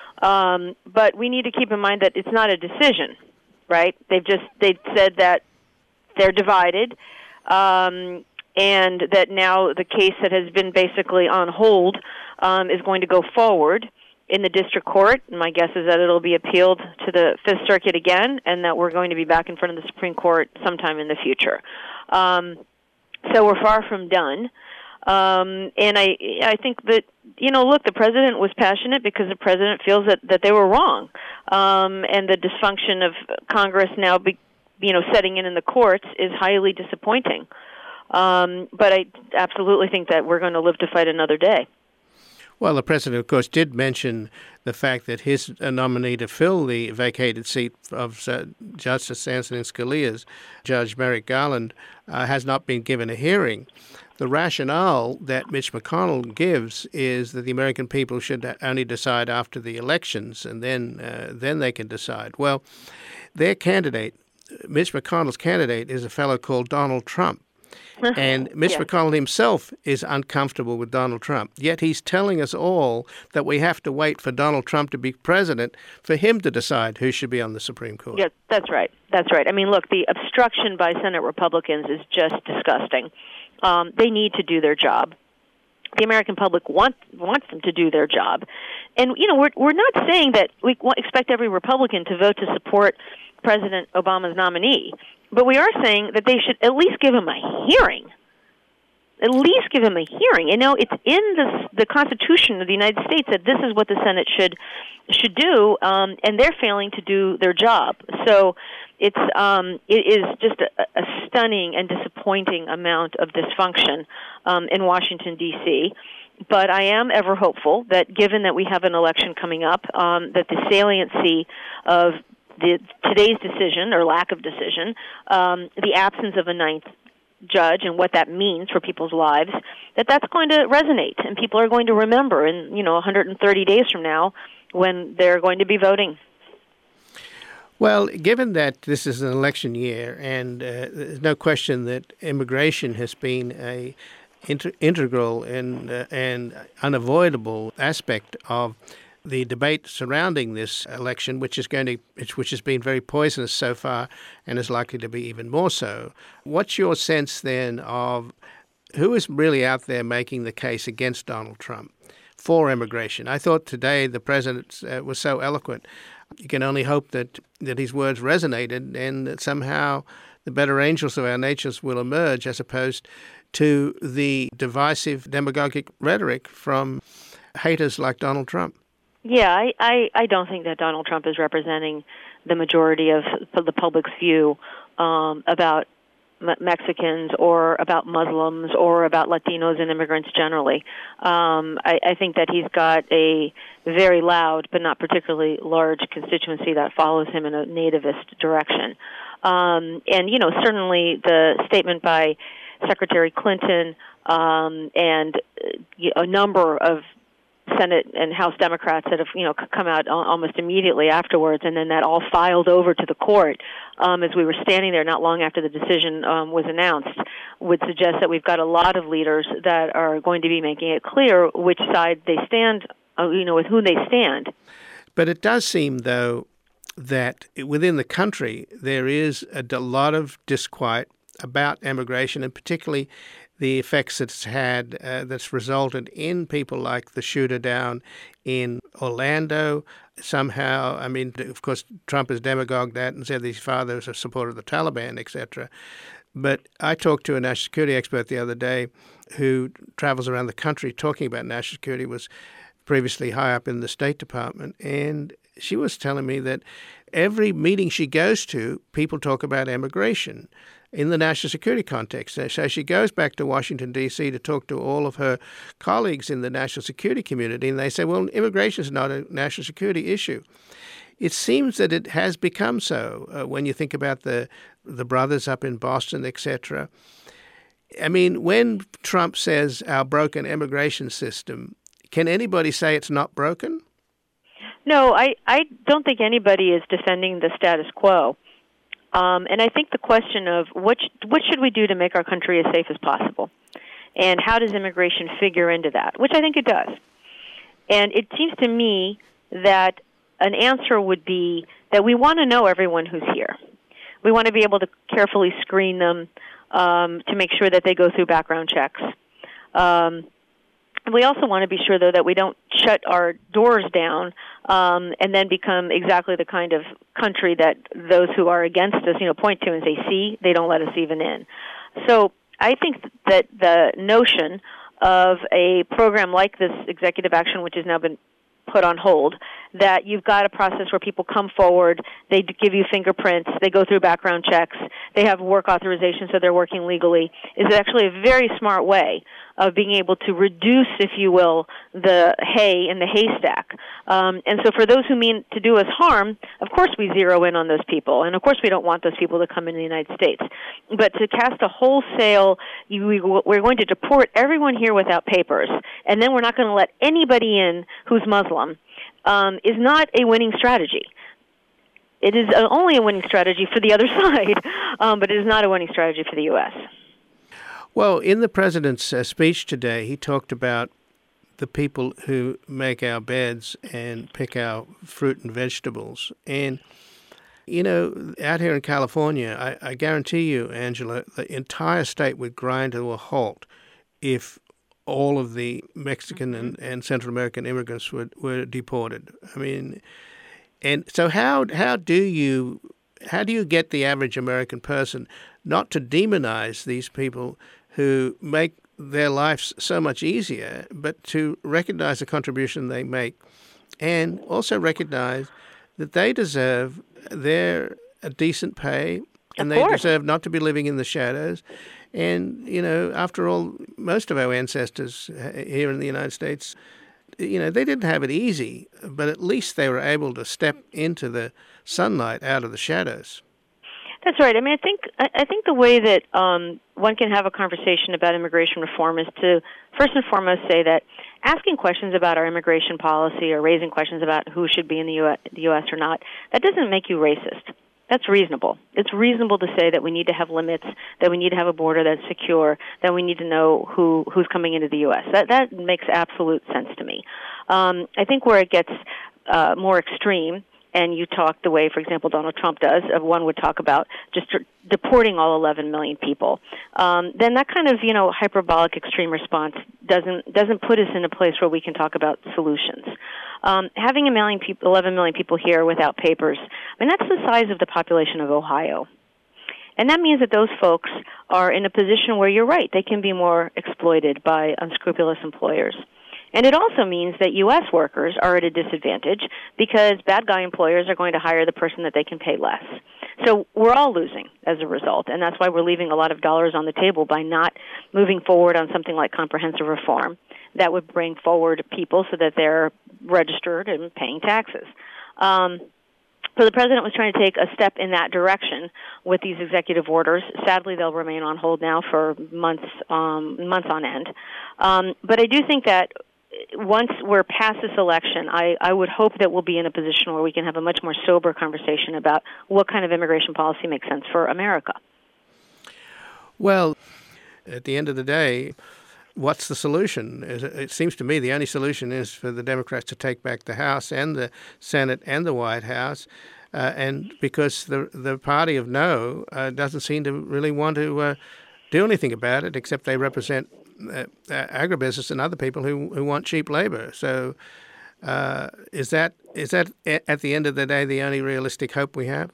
Um, but we need to keep in mind that it's not a decision, right? They've just they said that they're divided, um, and that now the case that has been basically on hold um, is going to go forward in the district court. And my guess is that it'll be appealed to the Fifth Circuit again, and that we're going to be back in front of the Supreme Court sometime in the future. Um, so we're far from done. Um, and I I think that, you know, look, the president was passionate because the president feels that, that they were wrong. Um, and the dysfunction of Congress now, be, you know, setting in in the courts is highly disappointing. Um, but I absolutely think that we're going to live to fight another day. Well, the president, of course, did mention the fact that his nominee to fill the vacated seat of uh, Justice Antonin Scalia's Judge Merrick Garland uh, has not been given a hearing. The rationale that Mitch McConnell gives is that the American people should only decide after the elections, and then uh, then they can decide. Well, their candidate, Mitch McConnell's candidate, is a fellow called Donald Trump. And Mitch Yeah. McConnell himself is uncomfortable with Donald Trump. Yet he's telling us all that we have to wait for Donald Trump to be president for him to decide who should be on the Supreme Court. Yeah, that's right. That's right. I mean, look, the obstruction by Senate Republicans is just disgusting. Um, they need to do their job. The American public want, wants them to do their job. And, you know, we're, we're not saying that we want, expect every Republican to vote to support President Obama's nominee, but we are saying that they should at least give him a hearing. At least give him a hearing. You know, it's in the, the Constitution of the United States that this is what the Senate should should do, um, and they're failing to do their job. So it's um, it is just a, a stunning and disappointing amount of dysfunction um, in Washington, D C But I am ever hopeful that, given that we have an election coming up, um, that the saliency of the today's decision or lack of decision, um, the absence of a ninth judge and what that means for people's lives, that that's going to resonate and people are going to remember in, you know, one hundred thirty days from now when they're going to be voting. Well, given that this is an election year, and uh, there's no question that immigration has been a inter- integral and uh, and unavoidable aspect of the debate surrounding this election, which is going to which has been very poisonous so far, and is likely to be even more so. What's your sense then of who is really out there making the case against Donald Trump for immigration? I thought today the president uh, was so eloquent. You can only hope that, that his words resonated and that somehow the better angels of our natures will emerge as opposed to the divisive demagogic rhetoric from haters like Donald Trump. Yeah, I, I, I don't think that Donald Trump is representing the majority of the public's view um, about Me- Mexicans or about Muslims or about Latinos and immigrants generally. Um, I, I think that he's got a very loud but not particularly large constituency that follows him in a nativist direction. Um, and, you know, certainly the statement by Secretary Clinton um, and uh, a number of Senate and House Democrats that have, you know, come out almost immediately afterwards, and then that all filed over to the court um, as we were standing there not long after the decision um, was announced, would suggest that we've got a lot of leaders that are going to be making it clear which side they stand, uh, you know, with whom they stand. But it does seem, though, that within the country there is a lot of disquiet about immigration, and particularly the effects it's had uh, that's resulted in people like the shooter down in Orlando. Somehow, I mean, of course, Trump has demagogued that and said his father was a supporter of the Taliban, et cetera. But I talked to a national security expert the other day who travels around the country talking about national security, was previously high up in the State Department, and she was telling me that every meeting she goes to, people talk about immigration in the national security context. So she goes back to Washington, D C to talk to all of her colleagues in the national security community, and they say, well, immigration is not a national security issue. It seems that it has become so uh, when you think about the the brothers up in Boston, et cetera. I mean, when Trump says our broken immigration system, can anybody say it's not broken? No, I, I don't think anybody is defending the status quo. Um, and I think the question of what what should we do to make our country as safe as possible, and how does immigration figure into that, which I think it does. And it seems to me that an answer would be that we want to know everyone who's here. We want to be able to carefully screen them um, to make sure that they go through background checks. Um, And we also want to be sure, though, that we don't shut our doors down um, and then become exactly the kind of country that those who are against us, you know, point to and say, see, they don't let us even in. So I think that the notion of a program like this executive action, which has now been put on hold, that you've got a process where people come forward, they give you fingerprints, they go through background checks, they have work authorization so they're working legally, is actually a very smart way of being able to reduce, if you will, the hay in the haystack. Um, and so for those who mean to do us harm, of course we zero in on those people, and of course we don't want those people to come into the United States. But to cast a wholesale, you, we, we're going to deport everyone here without papers, and then we're not going to let anybody in who's Muslim, um, is not a winning strategy. It is only a winning strategy for the other side, um, but it is not a winning strategy for the U S Well, in the president's uh, speech today, he talked about the people who make our beds and pick our fruit and vegetables. And, you know, out here in California, I, I guarantee you, Angela, the entire state would grind to a halt if all of the Mexican and, and Central American immigrants were, were deported. I mean, and so how how do you how do you get the average American person not to demonize these people who make their lives so much easier, but to recognize the contribution they make and also recognize that they deserve their a decent pay and they deserve not to be living in the shadows. And, you know, after all, most of our ancestors here in the United States, you know, they didn't have it easy, but at least they were able to step into the sunlight out of the shadows. That's right. I mean, I think I think the way that um, one can have a conversation about immigration reform is to first and foremost say that asking questions about our immigration policy or raising questions about who should be in the U S, the U S or not, that doesn't make you racist. That's reasonable. It's reasonable to say that we need to have limits, that we need to have a border that's secure, that we need to know who who's coming into the U S. That that makes absolute sense to me. Um, I think where it gets uh, more extreme, and you talk the way, for example, Donald Trump does, of one would talk about just deporting all eleven million people, um, then that kind of, you know, hyperbolic extreme response doesn't doesn't put us in a place where we can talk about solutions. Um, having a million people, eleven million people here without papers, I mean, that's the size of the population of Ohio. And that means that those folks are in a position where you're right, they can be more exploited by unscrupulous employers. And it also means that U S workers are at a disadvantage because bad guy employers are going to hire the person that they can pay less. So we're all losing as a result, and that's why we're leaving a lot of dollars on the table by not moving forward on something like comprehensive reform that would bring forward people so that they're registered and paying taxes. Um, so the president was trying to take a step in that direction with these executive orders. Sadly, they'll remain on hold now for months, um, months on end. Um, but I do think that once we're past this election, I, I would hope that we'll be in a position where we can have a much more sober conversation about what kind of immigration policy makes sense for America. Well, at the end of the day, what's the solution? It seems to me the only solution is for the Democrats to take back the House and the Senate and the White House, uh, and because the the party of no uh, doesn't seem to really want to uh, do anything about it, except they represent uh, agribusiness and other people who, who want cheap labor. So uh, is that is that at the end of the day the only realistic hope we have?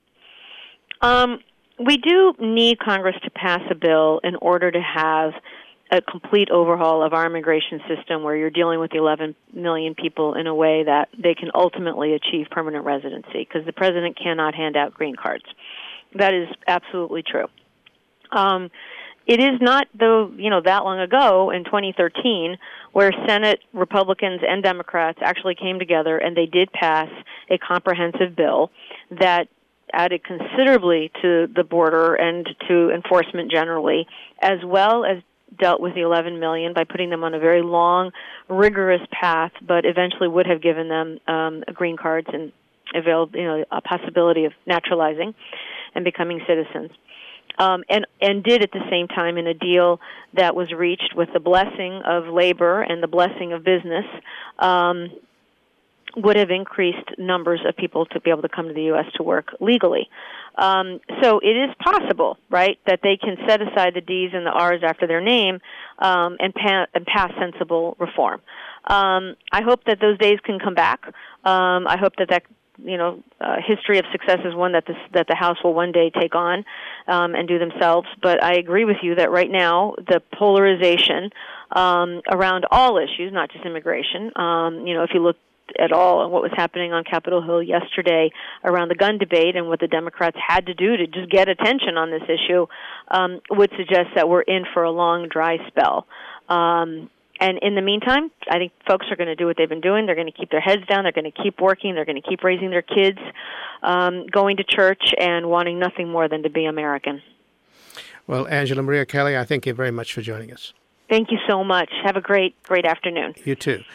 Um, we do need Congress to pass a bill in order to have a complete overhaul of our immigration system where you're dealing with the eleven million people in a way that they can ultimately achieve permanent residency, because the president cannot hand out green cards. That is absolutely true. Um, it is not, though, you know, that long ago in twenty thirteen where Senate Republicans and Democrats actually came together and they did pass a comprehensive bill that added considerably to the border and to enforcement generally, as well as dealt with the eleven million by putting them on a very long, rigorous path, but eventually would have given them um, green cards and availed, you know, a possibility of naturalizing and becoming citizens. Um, and, and did at the same time in a deal that was reached with the blessing of labor and the blessing of business, um, would have increased numbers of people to be able to come to the U S to work legally. Um, so it is possible, right, that they can set aside the D's and the R's after their name um, and, pa- and pass sensible reform. Um, I hope that those days can come back. Um, I hope that that you know uh, history of success is one that this, that the House will one day take on um, and do themselves. But I agree with you that right now the polarization um, around all issues, not just immigration, um, you know, if you look at all and what was happening on Capitol Hill yesterday around the gun debate and what the Democrats had to do to just get attention on this issue um, would suggest that we're in for a long, dry spell. Um, and in the meantime, I think folks are going to do what they've been doing. They're going to keep their heads down. They're going to keep working. They're going to keep raising their kids, um, going to church, and wanting nothing more than to be American. Well, Angela Maria Kelly, I thank you very much for joining us. Thank you so much. Have a great, great afternoon. You too.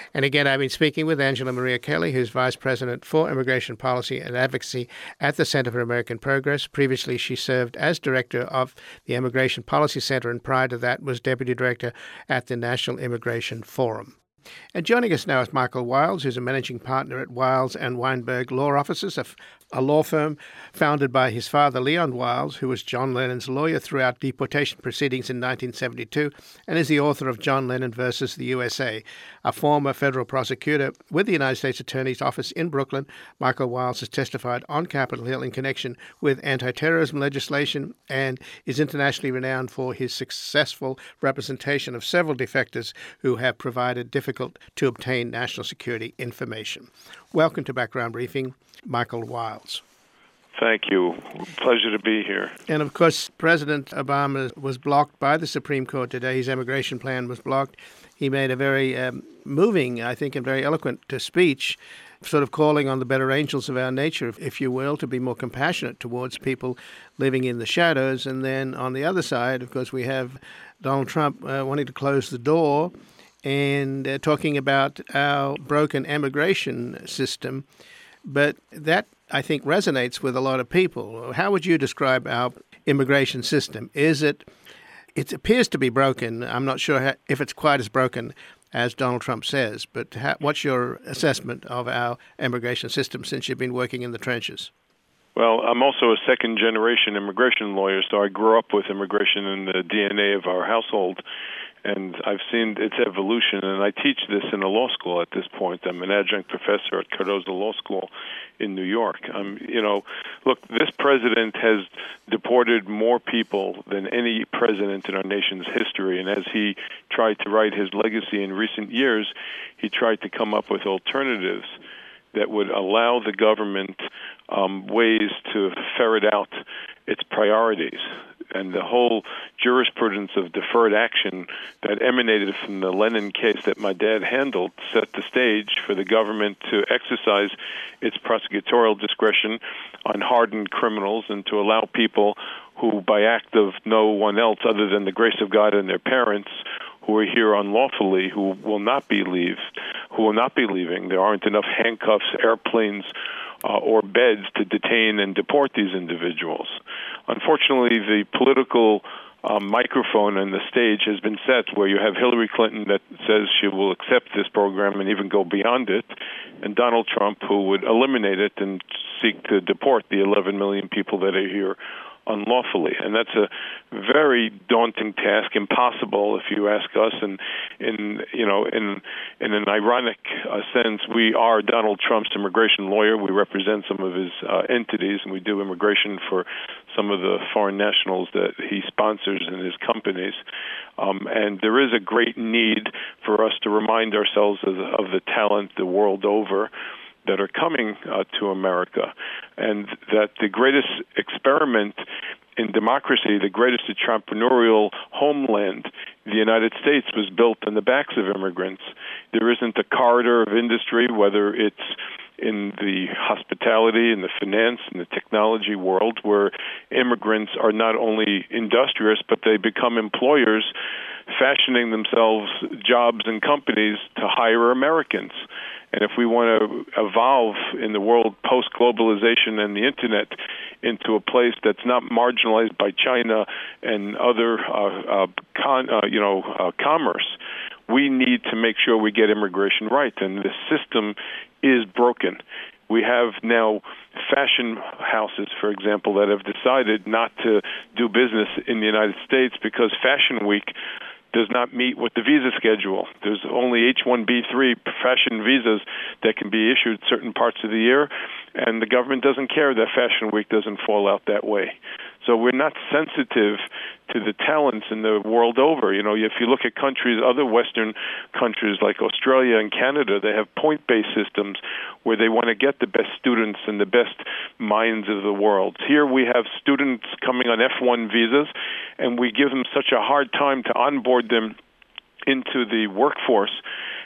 And again, I've been speaking with Angela Maria Kelly, who's Vice President for Immigration Policy and Advocacy at the Center for American Progress. Previously, she served as Director of the Immigration Policy Center, and prior to that was Deputy Director at the National Immigration Forum. And joining us now is Michael Wiles, who's a managing partner at Wiles and Weinberg Law Offices, a, a law firm founded by his father, Leon Wiles, who was John Lennon's lawyer throughout deportation proceedings in nineteen seventy-two, and is the author of John Lennon versus the U S A. A former federal prosecutor with the United States Attorney's Office in Brooklyn, Michael Wiles has testified on Capitol Hill in connection with anti-terrorism legislation and is internationally renowned for his successful representation of several defectors who have provided difficult to obtain national security information. Welcome to Background Briefing, Michael Wiles. Thank you. Pleasure to be here. And of course, President Obama was blocked by the Supreme Court today. His immigration plan was blocked. He made a very um, moving, I think, and very eloquent uh, speech, sort of calling on the better angels of our nature, if you will, to be more compassionate towards people living in the shadows. And then on the other side, of course, we have Donald Trump uh, wanting to close the door and uh, talking about our broken immigration system. But that, I think, resonates with a lot of people. How would you describe our immigration system? Is it, it appears to be broken. I'm not sure how, if it's quite as broken as Donald Trump says, but how, what's your assessment of our immigration system since you've been working in the trenches? Well, I'm also a second-generation immigration lawyer, so I grew up with immigration in the D N A of our household. And I've seen its evolution, and I teach this in a law school at this point. I'm an adjunct professor at Cardozo Law School in New York. I'm, you know, look, this president has deported more people than any president in our nation's history, and as he tried to write his legacy in recent years, he tried to come up with alternatives that would allow the government um, ways to ferret out its priorities. And the whole jurisprudence of deferred action that emanated from the Lennon case that my dad handled set the stage for the government to exercise its prosecutorial discretion on hardened criminals and to allow people who, by act of no one else other than the grace of God and their parents, who are here unlawfully, who will not be leave, who will not be leaving. There aren't enough handcuffs, airplanes, Uh, or beds to detain and deport these individuals. Unfortunately, the political um, microphone and the stage has been set where you have Hillary Clinton that says she will accept this program and even go beyond it, and Donald Trump, who would eliminate it and seek to deport the eleven million people that are here unlawfully. And that's a very daunting task, impossible if you ask us. And in you know, in in an ironic uh, sense, we are Donald Trump's immigration lawyer. We represent some of his uh, entities, and we do immigration for some of the foreign nationals that he sponsors in his companies. Um, and there is a great need for us to remind ourselves of the, of the talent the world over that are coming uh, to America, and that the greatest experiment in democracy, the greatest entrepreneurial homeland, the United States, was built on the backs of immigrants. There isn't a corridor of industry, whether it's in the hospitality, in the finance, in the technology world, where immigrants are not only industrious, but they become employers, fashioning themselves jobs and companies to hire Americans. And if we want to evolve in the world post-globalization and the Internet into a place that's not marginalized by China and other, uh, uh, con, uh, you know, uh, commerce, we need to make sure we get immigration right. And the system is broken. We have now fashion houses, for example, that have decided not to do business in the United States because Fashion Week does not meet with the visa schedule. There's only H one B three fashion visas that can be issued certain parts of the year, and the government doesn't care that Fashion Week doesn't fall out that way. So we're not sensitive to the talents in the world over. You know, if you look at countries, other Western countries like Australia and Canada, they have point-based systems where they want to get the best students and the best minds of the world. Here we have students coming on F one visas, and we give them such a hard time to onboard them into the workforce.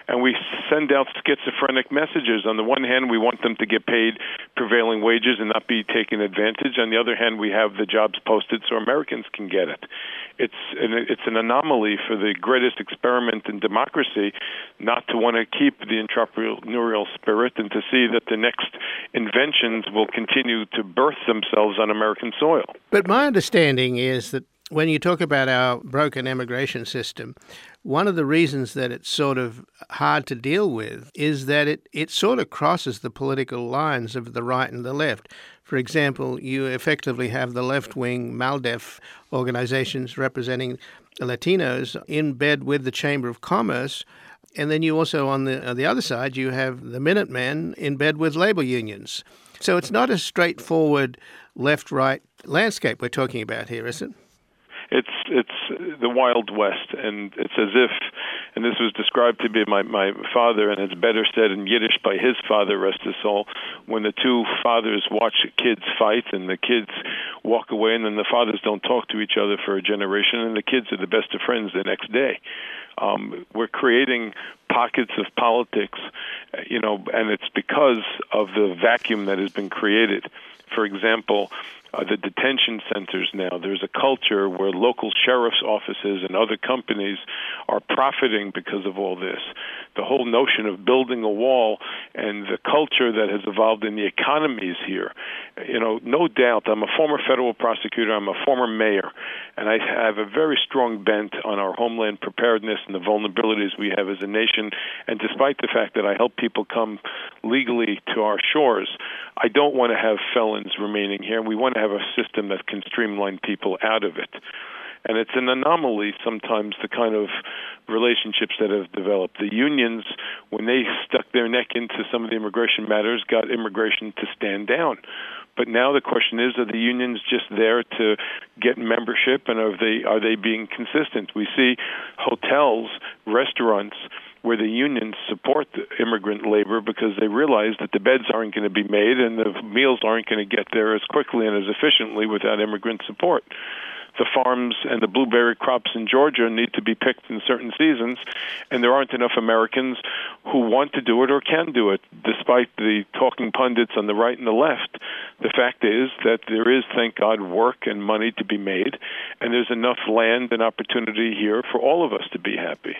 and we send out schizophrenic messages. On the one hand, we want them to get paid prevailing wages and not be taken advantage. On the other hand, we have the jobs posted so Americans can get it. It's an, it's an anomaly for the greatest experiment in democracy not to want to keep the entrepreneurial spirit and to see that the next inventions will continue to birth themselves on American soil. But my understanding is that when you talk about our broken immigration system, one of the reasons that it's sort of hard to deal with is that it, it sort of crosses the political lines of the right and the left. For example, you effectively have the left-wing MALDEF organizations representing Latinos in bed with the Chamber of Commerce, and then you also, on the, on the other side, you have the Minutemen in bed with labor unions. So it's not a straightforward left-right landscape we're talking about here, is it? It's it's the Wild West, and it's as if, and this was described to be my, my father, and it's better said in Yiddish by his father, rest his soul, when the two fathers watch kids fight, and the kids walk away, and then the fathers don't talk to each other for a generation, and the kids are the best of friends the next day. Um, we're creating pockets of politics, you know, and it's because of the vacuum that has been created. For example, Uh, the detention centers now, there's a culture where local sheriff's offices and other companies are profiting because of all this. The whole notion of building a wall and the culture that has evolved in the economies here, you know, no doubt, I'm a former federal prosecutor, I'm a former mayor, and I have a very strong bent on our homeland preparedness and the vulnerabilities we have as a nation. And despite the fact that I help people come legally to our shores, I don't want to have felons remaining here. We want to have a system that can streamline people out of it. And it's an anomaly sometimes, the kind of relationships that have developed. The unions, when they stuck their neck into some of the immigration matters, got immigration to stand down. But now the question is, are the unions just there to get membership, and are they are they being consistent? We see hotels, restaurants, where the unions support the immigrant labor because they realize that the beds aren't going to be made and the meals aren't going to get there as quickly and as efficiently without immigrant support. The farms and the blueberry crops in Georgia need to be picked in certain seasons, and there aren't enough Americans who want to do it or can do it, despite the talking pundits on the right and the left. The fact is that there is, thank God, work and money to be made, and there's enough land and opportunity here for all of us to be happy.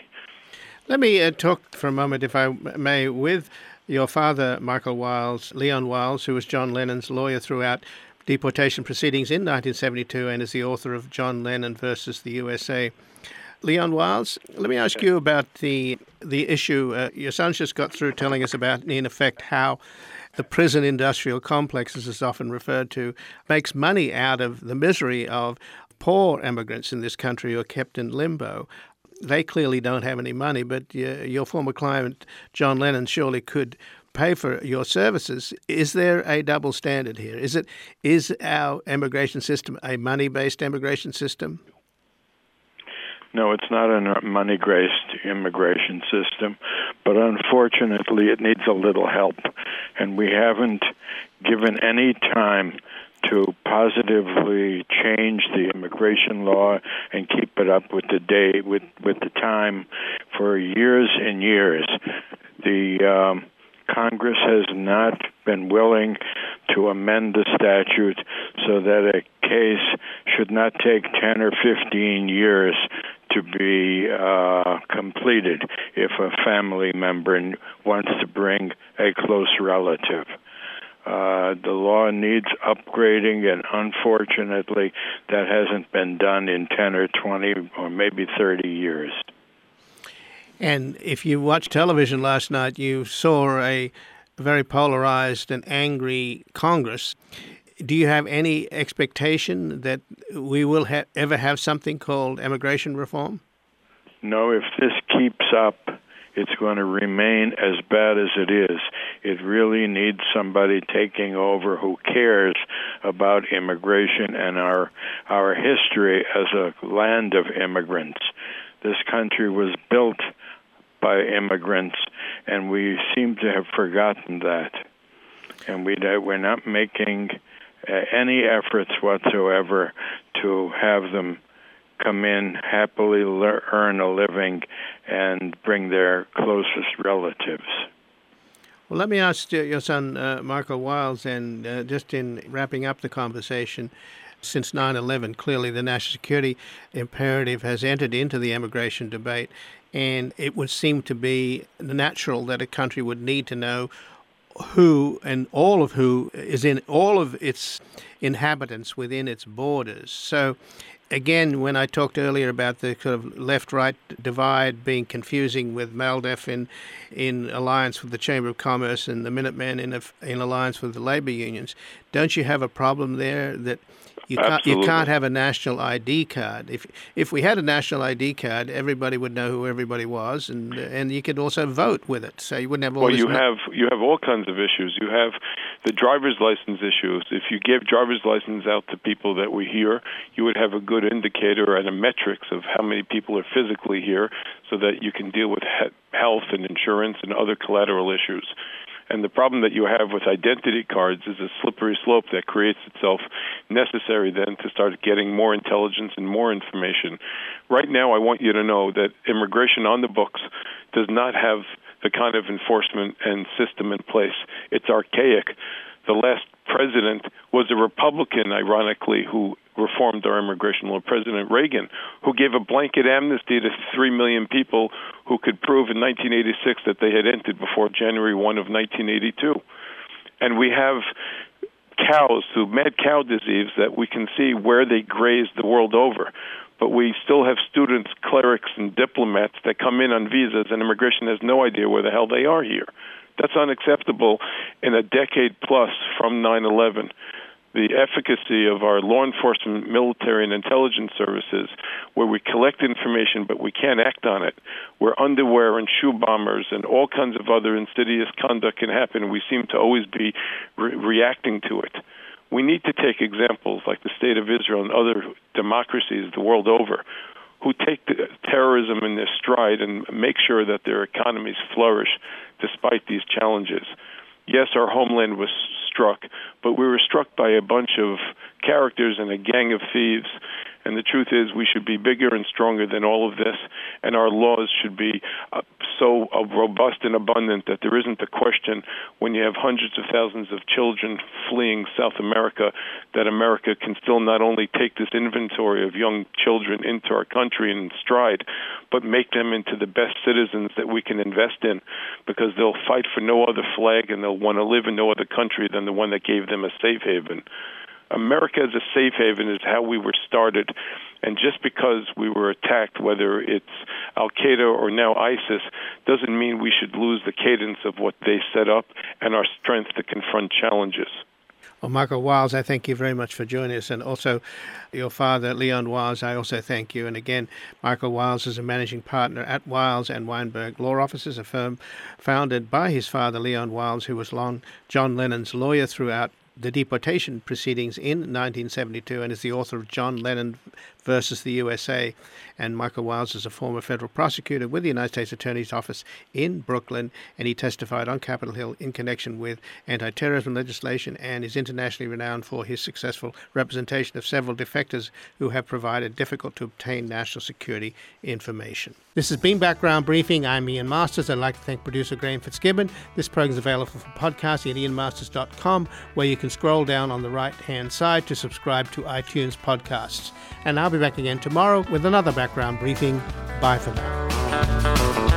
Let me uh, talk for a moment, if I may, with your father, Michael Wiles, Leon Wiles, who was John Lennon's lawyer throughout deportation proceedings in nineteen seventy-two and is the author of John Lennon versus the U S A. Leon Wiles, let me ask you about the the issue. Uh, your son just got through telling us about, in effect, how the prison industrial complex, as it's often referred to, makes money out of the misery of poor immigrants in this country who are kept in limbo. They clearly don't have any money, but uh, your former client, John Lennon, surely could pay for your services. Is there a double standard here? Is it is our immigration system a money-based immigration system? No, it's not a money-based immigration system, but unfortunately it needs a little help, and we haven't given any time to positively change the immigration law and keep it up with the day, with, with the time for years and years. The um, Congress has not been willing to amend the statute so that a case should not take ten or fifteen years to be uh, completed if a family member wants to bring a close relative. Uh, the law needs upgrading, and unfortunately, that hasn't been done in ten or twenty or maybe thirty years. And if you watched television last night, you saw a very polarized and angry Congress. Do you have any expectation that we will ha- ever have something called immigration reform? No, if this keeps up, it's going to remain as bad as it is. It really needs somebody taking over who cares about immigration and our our history as a land of immigrants. This country was built by immigrants, and we seem to have forgotten that. And we, we're not making uh, any efforts whatsoever to have them come in, happily le- earn a living, and bring their closest relatives. Well, let me ask your son, uh, Michael Wiles, and uh, just in wrapping up the conversation, since nine eleven, clearly the national security imperative has entered into the immigration debate, and it would seem to be natural that a country would need to know who and all of who is in all of its inhabitants within its borders. So again, when I talked earlier about the sort of left-right divide being confusing with MALDEF in, in alliance with the Chamber of Commerce and the Minutemen in, a, in alliance with the labor unions, don't you have a problem there that you can't, you can't have a national I D card? If if we had a national I D card, everybody would know who everybody was, and and you could also vote with it. So you wouldn't have all well, this... you no- have you have all kinds of issues. You have the driver's license issues. If you gave driver's license out to people that were here, you would have a good indicator and a metrics of how many people are physically here, so that you can deal with he- health and insurance and other collateral issues. And the problem that you have with identity cards is a slippery slope that creates itself necessary then to start getting more intelligence and more information. Right now, I want you to know that immigration on the books does not have the kind of enforcement and system in place. It's archaic. The last president was a Republican, ironically, who reformed our immigration law, President Reagan, who gave a blanket amnesty to three million people who could prove in nineteen eighty-six that they had entered before January first of nineteen eighty-two. And we have cows through mad cow disease that we can see where they graze the world over. But we still have students, clerics, and diplomats that come in on visas, and immigration has no idea where the hell they are here. That's unacceptable in a decade plus from nine eleven. The efficacy of our law enforcement, military, and intelligence services, where we collect information but we can't act on it, where underwear and shoe bombers and all kinds of other insidious conduct can happen, and we seem to always be re- reacting to it. We need to take examples like the State of Israel and other democracies the world over who take the terrorism in their stride and make sure that their economies flourish despite these challenges. Yes, our homeland was struck, but we were struck by a bunch of characters and a gang of thieves. And the truth is we should be bigger and stronger than all of this, and our laws should be uh, so uh, robust and abundant that there isn't a question when you have hundreds of thousands of children fleeing South America that America can still not only take this inventory of young children into our country in stride, but make them into the best citizens that we can invest in, because they'll fight for no other flag and they'll want to live in no other country than the one that gave them a safe haven. America as a safe haven is how we were started, and just because we were attacked, whether it's Al-Qaeda or now ISIS, doesn't mean we should lose the cadence of what they set up and our strength to confront challenges. Well, Michael Wiles, I thank you very much for joining us, and also your father, Leon Wiles, I also thank you. And again, Michael Wiles is a managing partner at Wiles and Weinberg Law Offices, a firm founded by his father, Leon Wiles, who was long John Lennon's lawyer throughout the deportation proceedings in nineteen seventy-two, and is the author of John Lennon versus the U S A. And Michael Wiles is a former federal prosecutor with the United States Attorney's Office in Brooklyn, and he testified on Capitol Hill in connection with anti-terrorism legislation, and is internationally renowned for his successful representation of several defectors who have provided difficult-to-obtain national security information. This has been Background Briefing. I'm Ian Masters. I'd like to thank producer Graham Fitzgibbon. This program is available for podcasting at ian masters dot com, where you can scroll down on the right-hand side to subscribe to iTunes podcasts. And I'll be back again tomorrow with another Background Briefing. Bye for now.